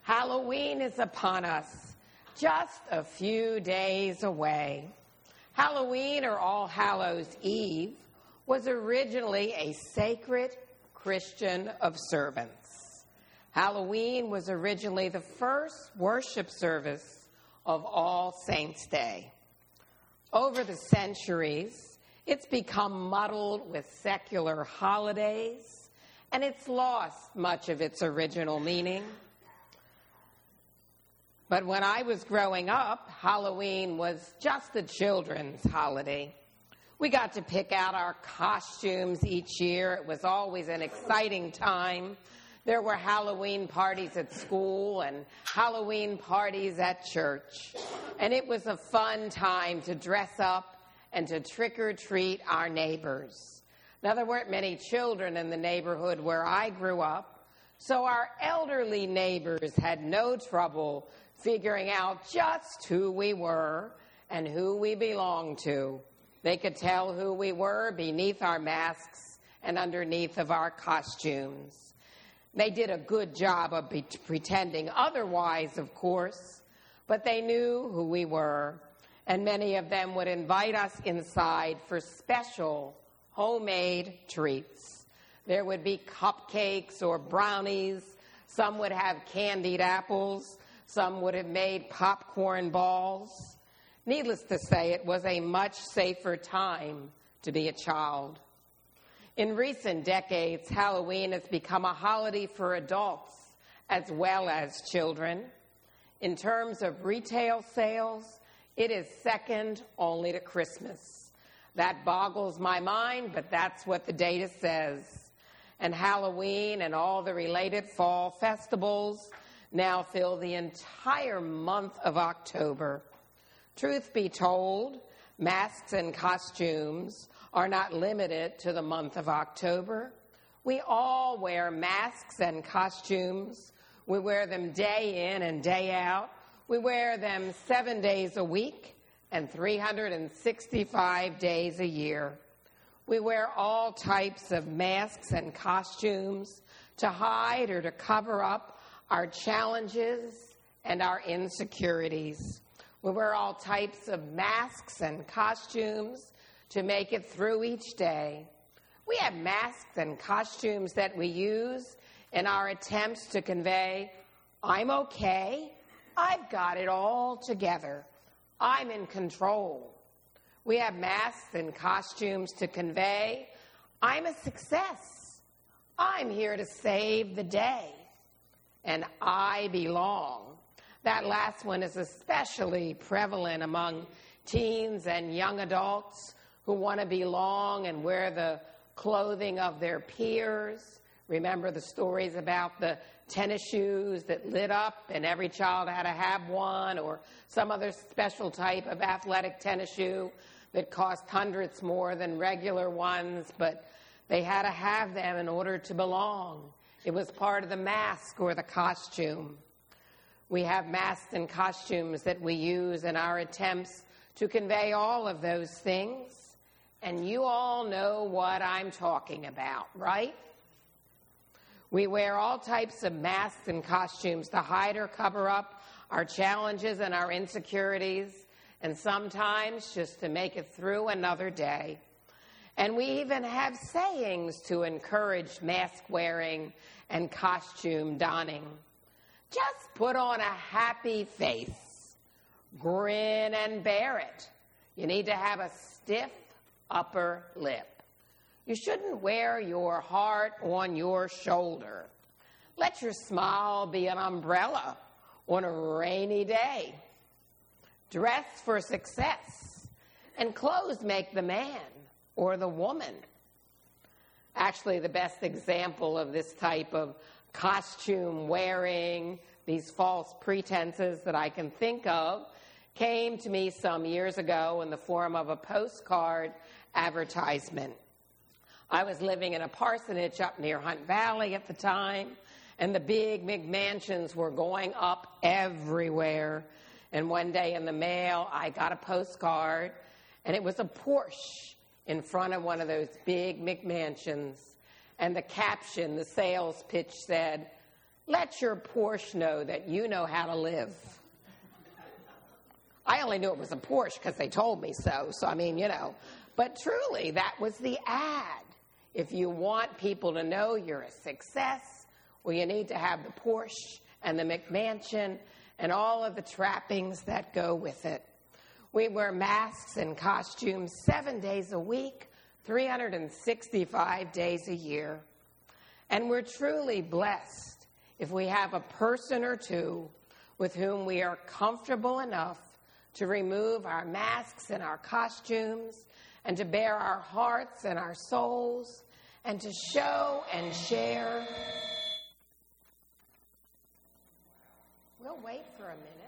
Halloween is upon us, just a few days away. Halloween, or All Hallows Eve, was originally a sacred Christian observance. Halloween was originally the first worship service of All Saints' Day. Over the centuries, it's become muddled with secular holidays, and it's lost much of its original meaning. But when I was growing up, Halloween was just a children's holiday. We got to pick out our costumes each year. It was always an exciting time. There were Halloween parties at school and Halloween parties at church. And it was a fun time to dress up and to trick-or-treat our neighbors. Now, there weren't many children in the neighborhood where I grew up, so our elderly neighbors had no trouble figuring out just who we were and who we belonged to. They could tell who we were beneath our masks and underneath of our costumes. They did a good job of pretending otherwise, of course, but they knew who we were, and many of them would invite us inside for special homemade treats. There would be cupcakes or brownies. Some would have candied apples. Some would have made popcorn balls. Needless to say, it was a much safer time to be a child. In recent decades, Halloween has become a holiday for adults as well as children. In terms of retail sales, it is second only to Christmas. That boggles my mind, but that's what the data says. And Halloween and all the related fall festivals now fill the entire month of October. Truth be told, masks and costumes are not limited to the month of October. We all wear masks and costumes. We wear them day in and day out. We wear them 7 days a week and 365 days a year. We wear all types of masks and costumes to hide or to cover up our challenges and our insecurities. We wear all types of masks and costumes to make it through each day. We have masks and costumes that we use in our attempts to convey, I'm okay, I've got it all together, I'm in control. We have masks and costumes to convey, I'm a success, I'm here to save the day, and I belong. That last one is especially prevalent among teens and young adults who want to belong and wear the clothing of their peers. Remember the stories about the tennis shoes that lit up and every child had to have one, or some other special type of athletic tennis shoe that cost hundreds more than regular ones, but they had to have them in order to belong. It was part of the mask or the costume. We have masks and costumes that we use in our attempts to convey all of those things. And you all know what I'm talking about, right? We wear all types of masks and costumes to hide or cover up our challenges and our insecurities, and sometimes just to make it through another day. And we even have sayings to encourage mask wearing and costume donning. Just put on a happy face. Grin and bear it. You need to have a stiff upper lip. You shouldn't wear your heart on your shoulder. Let your smile be an umbrella on a rainy day. Dress for success, and clothes make the man or the woman. Actually, the best example of this type of costume wearing, these false pretenses that I can think of, came to me some years ago in the form of a postcard advertisement. I was living in a parsonage up near Hunt Valley at the time, and the big McMansions were going up everywhere. And one day in the mail, I got a postcard, and it was a Porsche in front of one of those big McMansions. And the caption, the sales pitch said, Let your Porsche know that you know how to live. I only knew it was a Porsche because they told me so. So, I mean, But truly, that was the ad. If you want people to know you're a success, well, you need to have the Porsche and the McMansion and all of the trappings that go with it. We wear masks and costumes 7 days a week, 365 days a year. And we're truly blessed if we have a person or two with whom we are comfortable enough to remove our masks and our costumes and to bare our hearts and our souls and to show and share. We'll wait for a minute.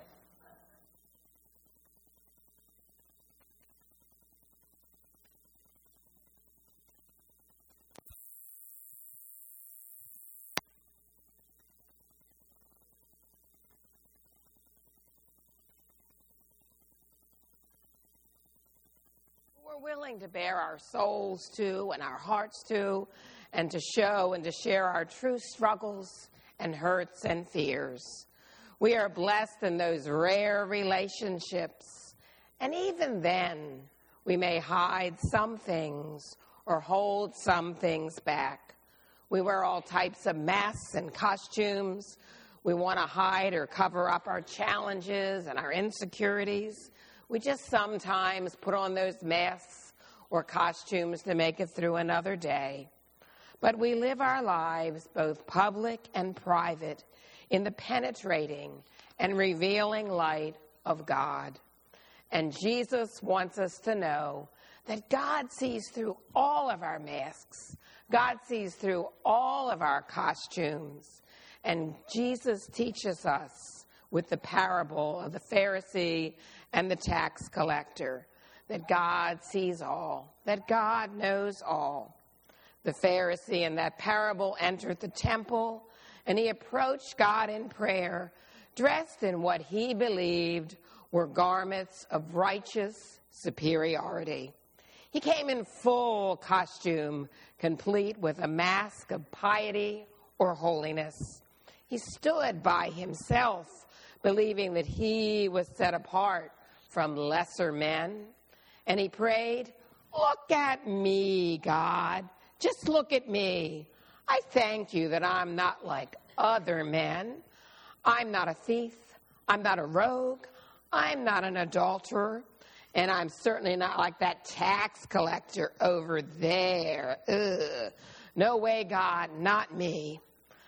We're willing to bare our souls to and our hearts to and to show and to share our true struggles and hurts and fears. We are blessed in those rare relationships, and even then we may hide some things or hold some things back. We wear all types of masks and costumes. We want to hide or cover up our challenges and our insecurities. We just sometimes put on those masks or costumes to make it through another day. But we live our lives, both public and private, in the penetrating and revealing light of God. And Jesus wants us to know that God sees through all of our masks. God sees through all of our costumes. And Jesus teaches us with the parable of the Pharisee and the tax collector, that God sees all, that God knows all. The Pharisee in that parable entered the temple, and he approached God in prayer, dressed in what he believed were garments of righteous superiority. He came in full costume, complete with a mask of piety or holiness. He stood by himself, believing that he was set apart from lesser men. And he prayed, "Look at me, God. Just look at me. I thank you that I'm not like other men. I'm not a thief. I'm not a rogue. I'm not an adulterer. And I'm certainly not like that tax collector over there. Ugh. No way, God, not me.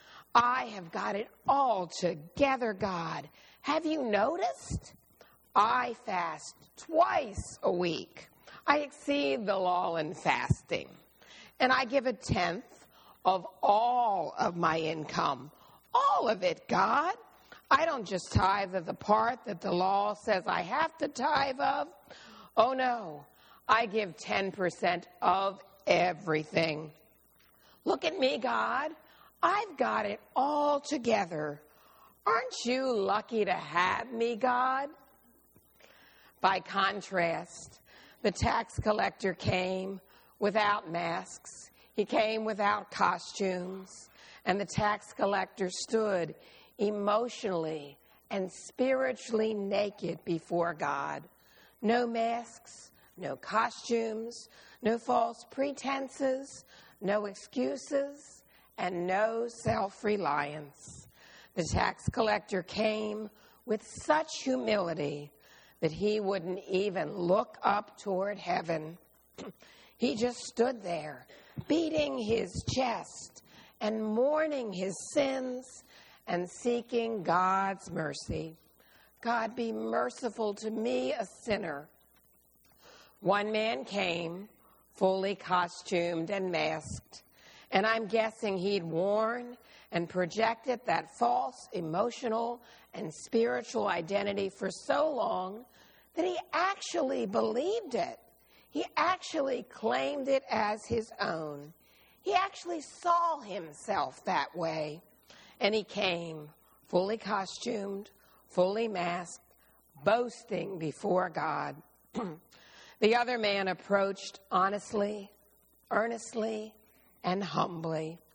I have got it all together, God. Have you noticed? I fast twice a week. I exceed the law in fasting. And I give 1/10 of all of my income. All of it, God. I don't just tithe of the part that the law says I have to tithe of. Oh, no. I give 10% of everything. Look at me, God. I've got it all together. Aren't you lucky to have me, God? By contrast, the tax collector came without masks. He came without costumes. And the tax collector stood emotionally and spiritually naked before God. No masks, no costumes, no false pretenses, no excuses, and no self-reliance. The tax collector came with such humility that he wouldn't even look up toward heaven. He just stood there, beating his chest and mourning his sins and seeking God's mercy. God, be merciful to me, a sinner. One man came, fully costumed and masked, and I'm guessing he'd worn and projected that false emotional and spiritual identity for so long that he actually believed it. He actually claimed it as his own. He actually saw himself that way. And he came fully costumed, fully masked, boasting before God. The other man approached honestly, earnestly, and humbly.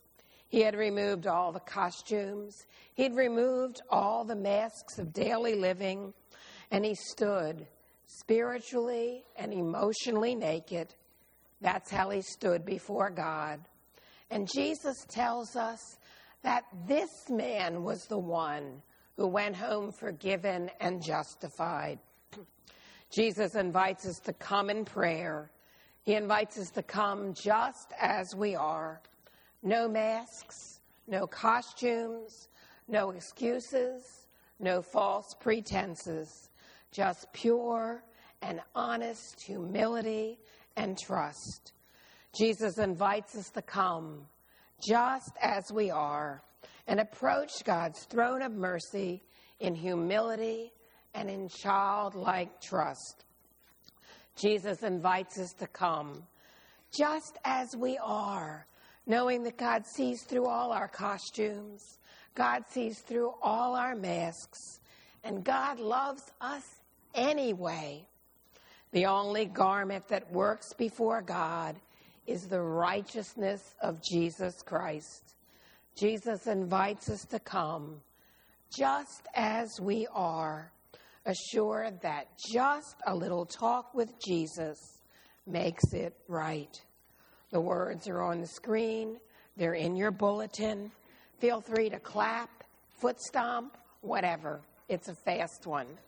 He had removed all the costumes. He'd removed all the masks of daily living, and he stood spiritually and emotionally naked. That's how he stood before God. And Jesus tells us that this man was the one who went home forgiven and justified. Jesus invites us to come in prayer. He invites us to come just as we are. No masks, no costumes, no excuses, no false pretenses, just pure and honest humility and trust. Jesus invites us to come just as we are and approach God's throne of mercy in humility and in childlike trust. Jesus invites us to come just as we are, knowing that God sees through all our costumes, God sees through all our masks, and God loves us anyway. The only garment that works before God is the righteousness of Jesus Christ. Jesus invites us to come just as we are, assured that just a little talk with Jesus makes it right. The words are on the screen. They're in your bulletin. Feel free to clap, foot stomp, whatever. It's a fast one.